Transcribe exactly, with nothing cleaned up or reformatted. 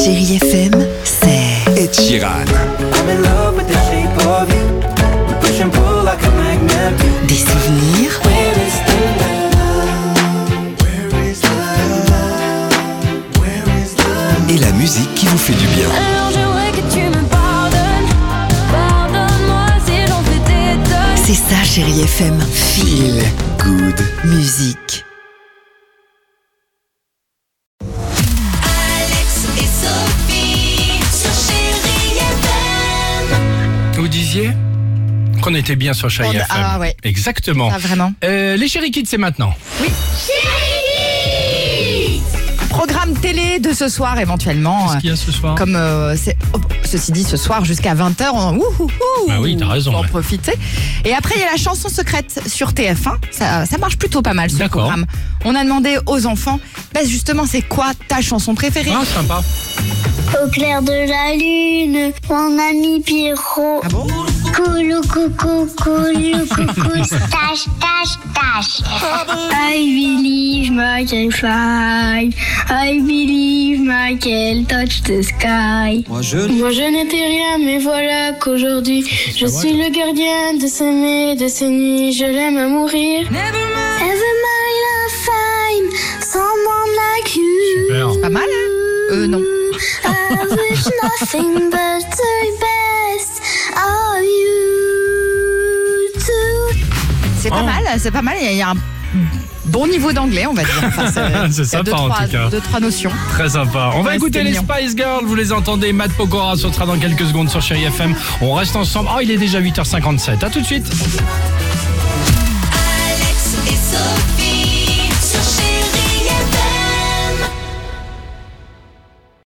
Chérie F M, c'est Ed Sheeran. des souvenirs, Et la musique qui vous fait du bien. Alors j'aimerais que tu me pardonnes. Pardonne-moi si j'en fais des tonnes. c'est ça Chérie F M. Feel good. Musique. Alex et Sophie sur Chérie F M. Vous disiez qu'on était bien sur Chérie On- F M. ah ouais. Exactement. Ah, vraiment. Euh, les Chérie Kids, c'est maintenant. Programme télé de ce soir éventuellement. Qu'est-ce qu'il y a ce soir? Comme euh, c'est, oh, ceci dit, ce soir jusqu'à vingt heures, on, ouh, ouh, ouh, Bah oui, t'as raison, faut en ouais. profiter. Et après, il y a la chanson secrète sur T F un. Ça, ça marche plutôt pas mal ce D'accord. programme. On a demandé aux enfants, bah justement, c'est quoi ta chanson préférée? Ah, sympa. Au clair de la lune, mon ami Pierrot. Ah bon? Coulou coucou, coulou coucou, stache, tache, tache. I believe I can fly. I believe I can touch the sky. Moi je, Moi, je n'étais rien, mais voilà qu'aujourd'hui, je suis le gardien de ces nuits, de ces nuits, je l'aime à mourir. Never mind a fine, someone like you. Super. Pas mal, hein? Euh, non. I wish nothing but the best of you too. C'est pas Oh. mal, c'est pas mal. Il y a- il y a un bon niveau d'anglais, on va dire. Enfin, C'est il y a sympa, deux, en trois, tout cas. deux, trois notions. Très sympa. On va Ouais, écouter c'était les mignon. Spice Girls. Vous les entendez. Matt Pokora sautera dans quelques secondes sur Chérie F M. On reste ensemble. Oh, il est déjà huit heures cinquante-sept. À tout de suite.